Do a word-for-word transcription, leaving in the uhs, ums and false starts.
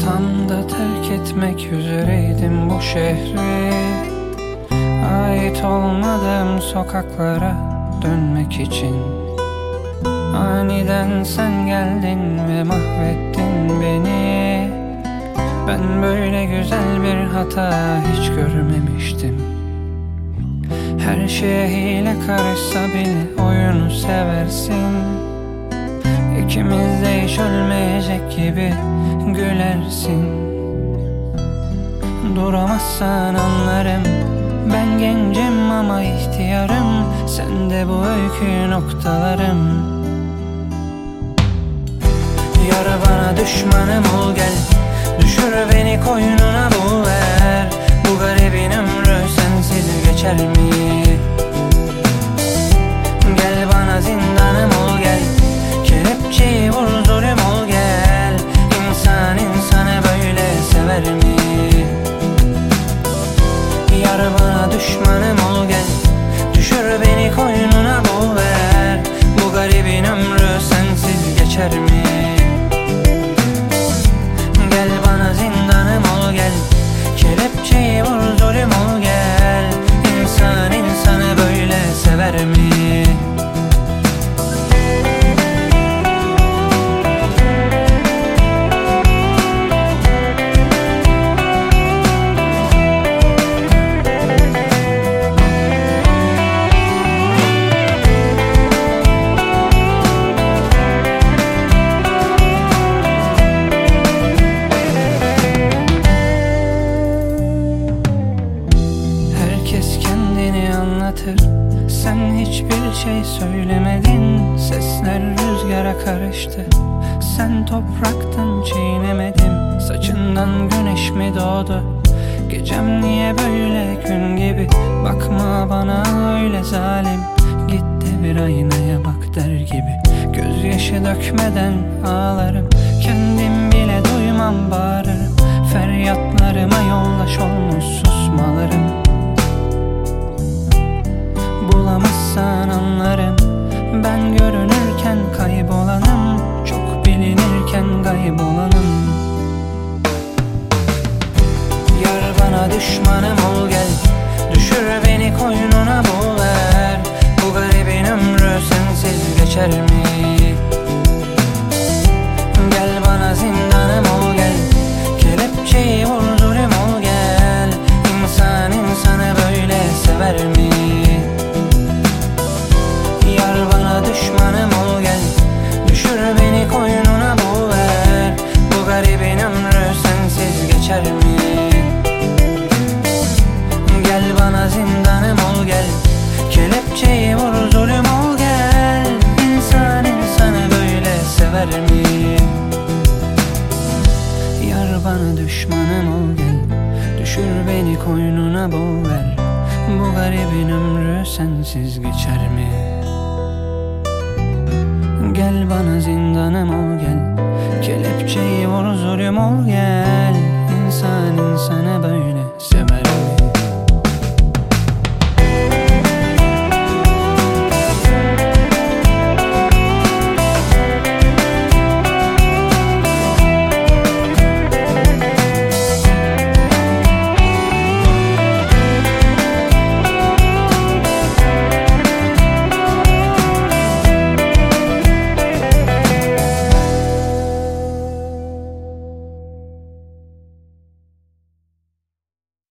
Tam da terk etmek üzereydim bu şehri, ait olmadığım sokaklara dönmek için. Aniden sen geldin ve mahvettin beni. Ben böyle güzel bir hata hiç görmemiştim. Her şeye hile karışsa bile oyunu seversin. İkimiz de hiç ölmeyecek gibi gülersin. Duramazsan anlarım, ben gencim ama ihtiyarım. Sen de bu öykü noktalarım. Yar bana düşmanım ol gel, düşür beni koynuna bul ver. Bu garibin ömrü sensiz geçer mi? Gel bana zindanım ol gel, kelepçeyi vur zulüm ol gel. İnsan insanı böyle sever mi? Yar bana düşmanım ol gel, düşür beni koynuna bul ver. Bu garibin ömrü sensiz geçer mi? Gel bana zindanım ol gel, kelepçeyi vur zulüm ol gel. İnsan insanı böyle sever mi? Sen hiçbir şey söylemedin, sesler rüzgara karıştı. Sen topraktın çiğnemedim, saçından güneş mi doğdu? Gecem niye böyle gün gibi, bakma bana öyle zalim. Git de bir aynaya bak der gibi, gözyaşı dökmeden ağlarım. Kendim bile duymam bağırırım, feryatlarıma yollaş olmuş susmalarım. Bulamazsan anlarım, ben görünürken kaybolanım, çok bilinirken kaybolanım. Yar bana düşmanım ol gel, düşür beni koynuna bul ver. Bu garibin ömrü sensiz geçer mi? Gel bana zindanım ol gel, kelepçeyi vur zulüm ol gel. İnsan insanı böyle sever mi? Yar bana düşmanım ol gel, düşür beni koynuna bul ver. Bu garibin ömrü sensiz geçer mi? Gel bana zindanım ol gel, kelepçeyi vur zulüm ol gel. İnsan insanı böyle sever mi? Yar bana düşmanım ol gel, düşür beni koynuna bul ver. Bu garibin ömrü sensiz geçer mi? Gel bana zindanım ol gel, kelepçeyi vur zulüm ol gel. İnsan insanı böyle